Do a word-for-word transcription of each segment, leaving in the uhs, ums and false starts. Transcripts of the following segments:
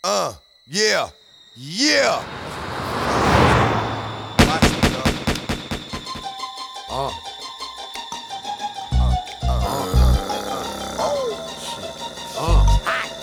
Uh, yeah, yeah. Watch me, dog. Uh. Uh, uh, uh, uh. Oh, shit. Uh.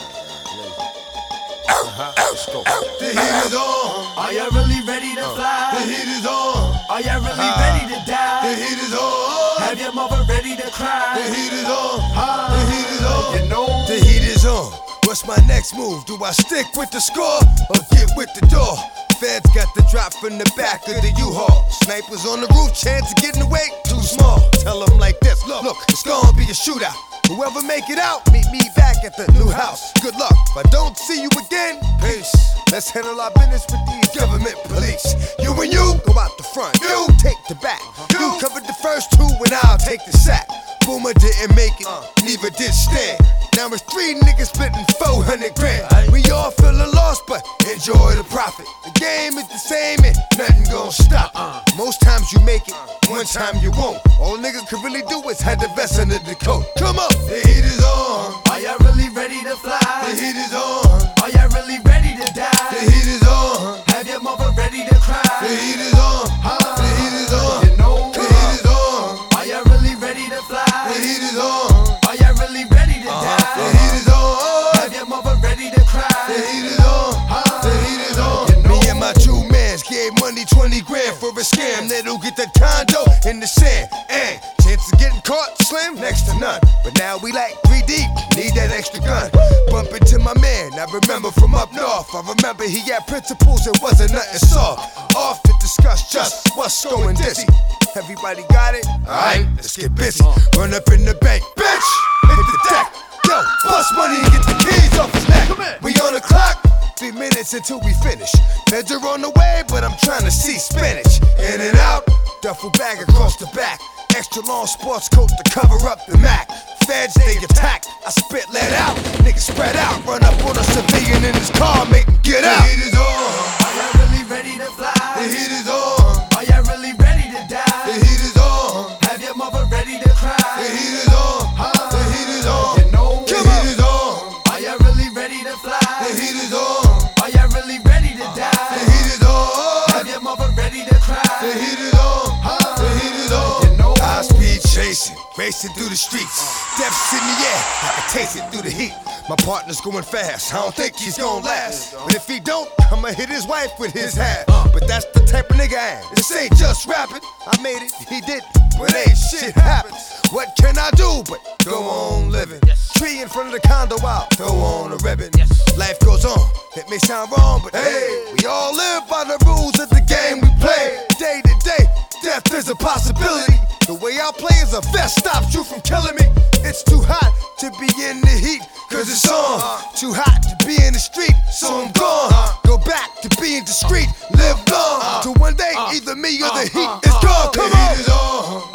Uh-huh. Let's go. The heat is on. Are you really ready to fly? The heat is on. Are you really Uh, ready to die? The heat is on. Have your mother ready to cry? The heat is on. Uh, The heat is on. You know. The heat is on. What's my next move? Do I stick with the score or get with the door? Feds got the drop from the back of the U-Haul. Snipers on the roof, chance of getting away too small. Tell them like this, look, look, it's gonna be a shootout. Whoever make it out, meet me back at the new house. Good luck. If I don't see you again, peace. Let's handle our business with these government police. You and you go out the front, you take the back. You covered the first two and I'll take the sack. Boomer didn't make it, neither did Stan. Now it's three niggas splitting four hundred grand. We all feel a loss, but enjoy the profit. The game is the same and nothing gon' stop. Most times you make it, one time you won't. All nigga can really do is have the vest under the coat. Come on, the heat is on. Are you really ready to fly? The heat is on. Are you really ready to die? The heat is on. Have your mother ready to cry? The heat is on. The heat is on. You know. The heat is on. Are you really ready to fly? The heat is on. Are you really ready to The die? heat is on. Have your mother ready to cry? The heat is on. The heat is on. Me and my two mans gave money twenty grand for a scam. That'll get the condo in the sand. And chance of getting caught slim, next to none. But now we like three deep, need that extra gun. Bump into my man, I remember from up north. I remember he had principles and wasn't nothing soft. Off to discuss just what's going dizzy. Everybody got it? Alright, let's get busy. Run up in the bank, bitch! Hit the deck. Yo, bust money and get the keys off his neck. We on the clock, three minutes until we finish. Feds are on the way, but I'm trying to see spinach. In and out, duffel bag across the back. Extra long sports coat to cover up the Mac. Feds, they attack, I spit, let out. Niggas spread out, run up on a civilian in his car, make him get out. The heat is on. Are you really ready to fly? The heat is on. Are you really ready to die? The heat is on. Have your mother ready to cry? The heat is on. The heat is on. You know. The heat is on. Are you really ready to fly? The heat is on. Are you really ready to The die? heat is on. Have your mother ready to cry? The heat is on. The heat is on. You know. High speed chasing, racing through the streets. Depths in the air, I can taste it through the heat. My partner's going fast, I don't think he's gonna last. But if he don't, I'ma hit his wife with his hat. But that's the type of nigga I am. This ain't just rapping. I made it, he didn't. But hey, shit happens. What can I do but go on living? Tree in front of the condo out, throw on a ribbon. Life goes on, it may sound wrong, but hey, we all live by the rules of the game we play. Day to day, death is a possibility. The way I play is a vest stops you from killing me. It's too hot to be in the heat, cause it's on. Too hot to be in the street, so I'm gone. Go back to being discreet, live long. Till one day, either me or the heat is gone. Come on! The heat is on.